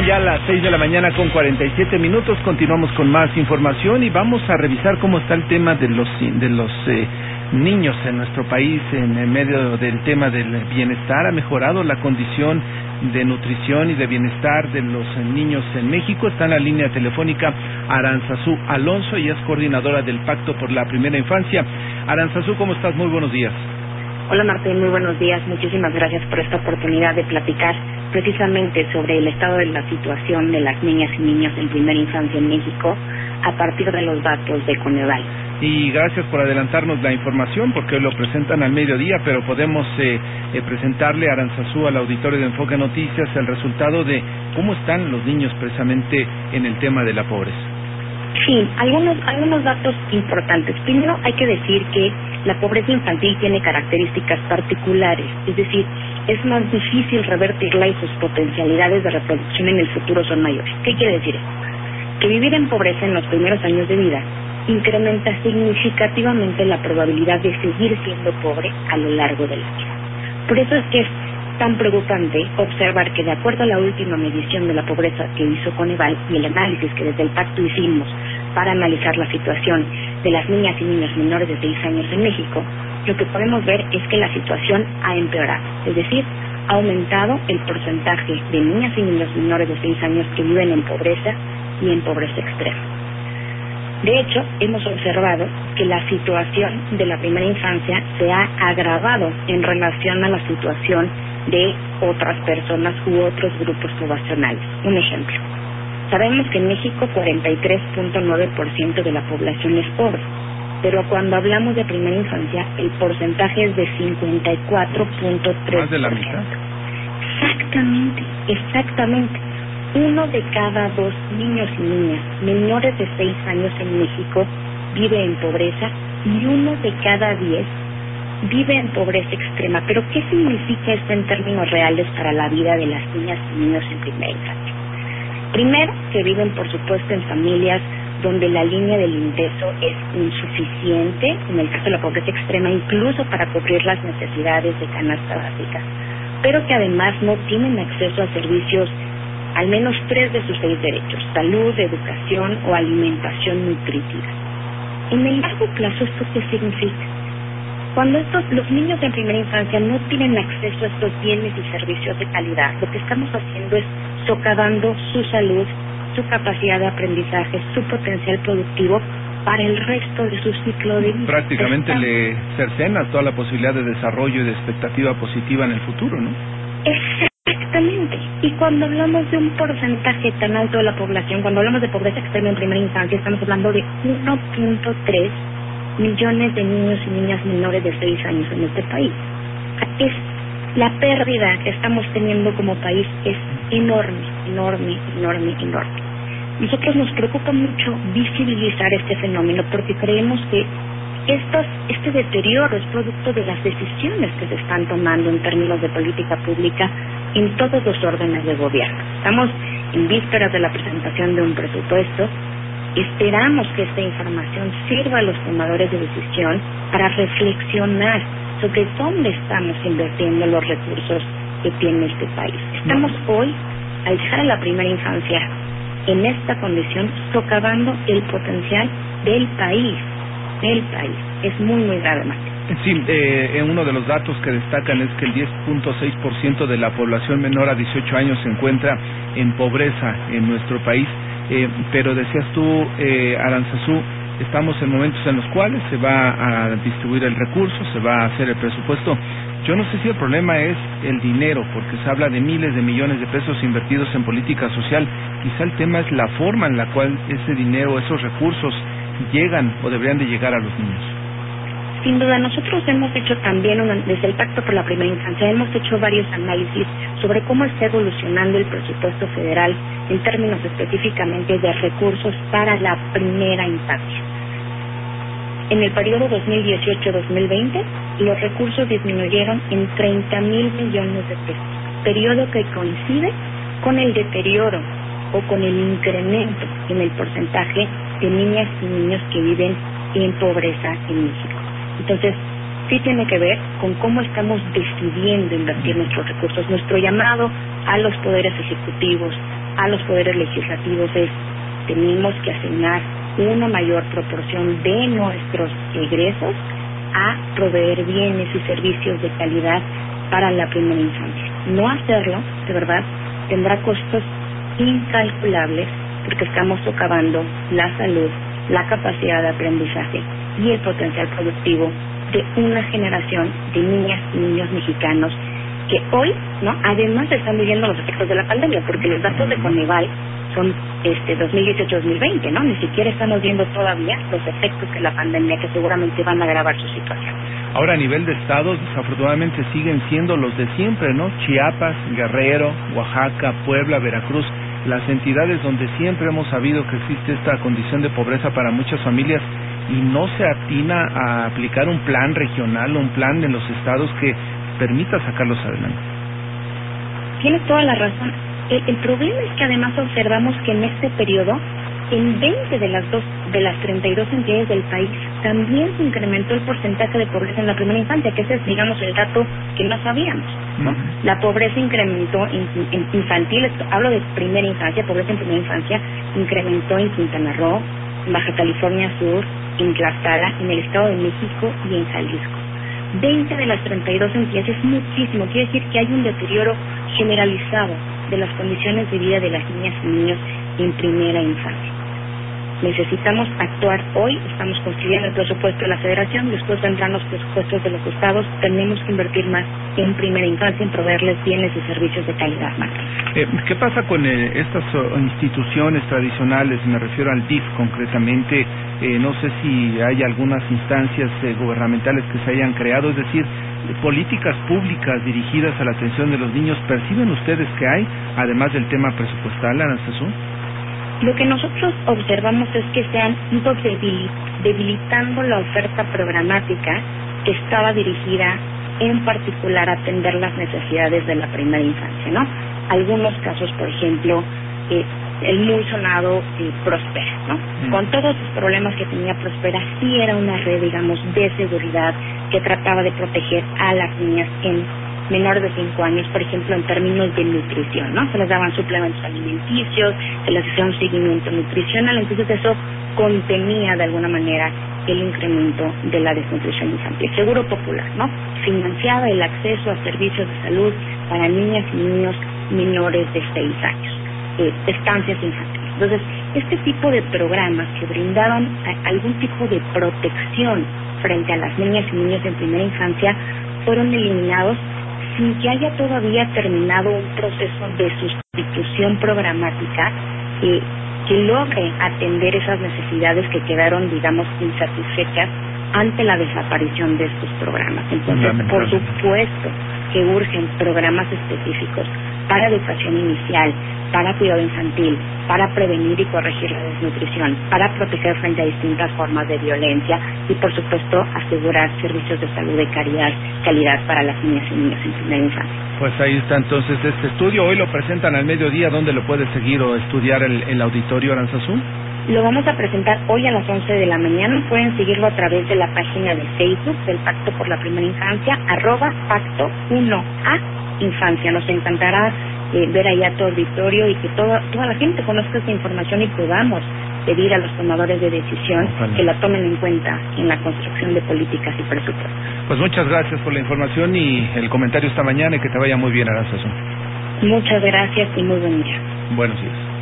Son ya las 6 de la mañana con 47 minutos. Continuamos con más información y vamos a revisar cómo está el tema de los niños en nuestro país en medio del tema del bienestar. Ha mejorado la condición de nutrición y de bienestar de los niños en México. Está en la línea telefónica Aranzazú Alonso y es coordinadora del Pacto por la Primera Infancia. Aranzazú, ¿cómo estás? Muy buenos días. Hola Martín, muy buenos días. Muchísimas gracias por esta oportunidad de platicar precisamente sobre el estado de la situación de las niñas y niños en primera infancia en México a partir de los datos de Coneval. Y gracias por adelantarnos la información, porque hoy lo presentan al mediodía, pero podemos presentarle a Aranzazú, al auditorio de Enfoque Noticias, el resultado de cómo están los niños precisamente en el tema de la pobreza. Sí, algunos datos importantes. Primero, hay que decir que la pobreza infantil tiene características particulares, es decir, es más difícil revertirla y sus potencialidades de reproducción en el futuro son mayores. ¿Qué quiere decir esto? Que vivir en pobreza en los primeros años de vida incrementa significativamente la probabilidad de seguir siendo pobre a lo largo de la vida. Por eso es que es tan preocupante observar que, de acuerdo a la última medición de la pobreza que hizo Coneval y el análisis que desde el Pacto hicimos para analizar la situación de las niñas y niños menores de 6 años en México, lo que podemos ver es que la situación ha empeorado, es decir, ha aumentado el porcentaje de niñas y niños menores de 6 años que viven en pobreza y en pobreza extrema. De hecho, hemos observado que la situación de la primera infancia se ha agravado en relación a la situación de otras personas u otros grupos poblacionales. Un ejemplo. Sabemos que en México 43.9% de la población es pobre, pero cuando hablamos de primera infancia, el porcentaje es de 54.3%. ¿Más de la mitad? Exactamente. 1 de cada 2 niños y niñas menores de 6 años en México vive en pobreza y 1 de cada 10 vive en pobreza extrema. Pero ¿qué significa esto en términos reales para la vida de las niñas y niños en primera infancia? Primero, que viven, por supuesto, en familias donde la línea del ingreso es insuficiente, en el caso de la pobreza extrema, incluso para cubrir las necesidades de canasta básica, pero que además no tienen acceso a servicios, al menos 3 de sus 6 derechos: salud, educación o alimentación nutritiva. En el largo plazo, ¿esto qué significa? Cuando los niños de primera infancia no tienen acceso a estos bienes y servicios de calidad, lo que estamos haciendo es socavando su salud, su capacidad de aprendizaje, su potencial productivo para el resto de su ciclo de vida. Prácticamente le cercenas toda la posibilidad de desarrollo y de expectativa positiva en el futuro, ¿no? Exactamente. Y cuando hablamos de un porcentaje tan alto de la población, cuando hablamos de pobreza extrema en primera instancia, estamos hablando de 1.3 millones de niños y niñas menores de 6 años en este país. La pérdida que estamos teniendo como país es enorme. Nosotros nos preocupa mucho visibilizar este fenómeno porque creemos que este deterioro es producto de las decisiones que se están tomando en términos de política pública en todos los órdenes de gobierno. Estamos en vísperas de la presentación de un presupuesto. Esperamos que esta información sirva a los tomadores de decisión para reflexionar sobre dónde estamos invirtiendo los recursos que tiene este país. Estamos hoy, al dejar a la primera infancia en esta condición, socavando el potencial del país. Es muy grave, Martín. Sí, uno de los datos que destacan es que el 10.6% de la población menor a 18 años se encuentra en pobreza en nuestro país. Pero decías tú, Aranzazú, estamos en momentos en los cuales se va a distribuir el recurso, se va a hacer el presupuesto. Yo no sé si el problema es el dinero, porque se habla de miles de millones de pesos invertidos en política social. Quizá el tema es la forma en la cual ese dinero, esos recursos llegan o deberían de llegar a los niños. Sin duda, nosotros hemos hecho también, desde el Pacto por la Primera Infancia, hemos hecho varios análisis sobre cómo está evolucionando el presupuesto federal en términos específicamente de recursos para la primera infancia. En el periodo 2018-2020, los recursos disminuyeron en 30,000 millones de pesos, periodo que coincide con el deterioro o con el incremento en el porcentaje de niñas y niños que viven en pobreza en México. Entonces, sí tiene que ver con cómo estamos decidiendo invertir nuestros recursos. Nuestro llamado a los poderes ejecutivos, a los poderes legislativos es: tenemos que asignar una mayor proporción de nuestros egresos a proveer bienes y servicios de calidad para la primera infancia. No hacerlo, de verdad, tendrá costos incalculables, porque estamos socavando la salud, la capacidad de aprendizaje y el potencial productivo de una generación de niñas y niños mexicanos que hoy, ¿no?, además están viviendo los efectos de la pandemia, porque los datos de Coneval son 2018-2020, ¿no? Ni siquiera estamos viendo todavía los efectos de la pandemia, que seguramente van a agravar su situación. Ahora, a nivel de estados, desafortunadamente siguen siendo los de siempre, ¿no? Chiapas, Guerrero, Oaxaca, Puebla, Veracruz, las entidades donde siempre hemos sabido que existe esta condición de pobreza para muchas familias, y no se atina a aplicar un plan regional, un plan en los estados que permita sacarlos adelante. Tienes toda la razón. El problema es que además observamos que en este periodo, en 20 de las 32 entidades del país, también se incrementó el porcentaje de pobreza en la primera infancia, que ese es, digamos, el dato que no sabíamos, ¿no? La pobreza incrementó en infantil, hablo de primera infancia, pobreza en primera infancia, incrementó en Quintana Roo, en Baja California Sur, en Tlaxcala, en el Estado de México y en Jalisco. 20 de las 32 entidades es muchísimo, quiere decir que hay un deterioro generalizado de las condiciones de vida de las niñas y niños en primera infancia. Necesitamos actuar hoy, estamos construyendo el presupuesto de la Federación, después vendrán los presupuestos de los estados, tenemos que invertir más en primera infancia, en proveerles bienes y servicios de calidad más. ¿Qué pasa con estas instituciones tradicionales? Me refiero al DIF concretamente. No sé si hay algunas instancias gubernamentales que se hayan creado, es decir, políticas públicas dirigidas a la atención de los niños. ¿Perciben ustedes que hay, además del tema presupuestal, Aranzazú? Lo que nosotros observamos es que se han ido debilitando la oferta programática que estaba dirigida en particular a atender las necesidades de la primera infancia, ¿no? Algunos casos, por ejemplo, el muy sonado Prospera, ¿no? Con todos los problemas que tenía Prospera, sí era una red, digamos, de seguridad que trataba de proteger a las niñas en menores de 5 años, por ejemplo, en términos de nutrición, ¿no? Se les daban suplementos alimenticios, se les hacía un seguimiento nutricional, entonces eso contenía de alguna manera el incremento de la desnutrición infantil. Seguro Popular, ¿no? Financiaba el acceso a servicios de salud para niñas y niños menores de 6 años, estancias infantiles. Entonces, este tipo de programas que brindaban algún tipo de protección frente a las niñas y niños en primera infancia fueron eliminados sin que haya todavía terminado un proceso de sustitución programática que logre atender esas necesidades que quedaron, digamos, insatisfechas ante la desaparición de estos programas. Entonces, por supuesto que urgen programas específicos para educación inicial, para cuidado infantil, para prevenir y corregir la desnutrición, para proteger frente a distintas formas de violencia y, por supuesto, asegurar servicios de salud de calidad para las niñas y niños en primera infancia. Pues ahí está entonces este estudio. Hoy lo presentan al mediodía. ¿Dónde lo puede seguir o estudiar el auditorio, Aranzazú? Lo vamos a presentar hoy a las 11 de la mañana. Pueden seguirlo a través de la página de Facebook del Pacto por la Primera Infancia, @Pacto 1A Infancia. Nos encantará ver ahí a tu auditorio y que toda la gente conozca esta información y podamos pedir a los tomadores de decisión que la tomen en cuenta en la construcción de políticas y presupuestos. Pues muchas gracias por la información y el comentario esta mañana, y que te vaya muy bien, Aranzazú. Muchas gracias y muy buen día. Buenos días.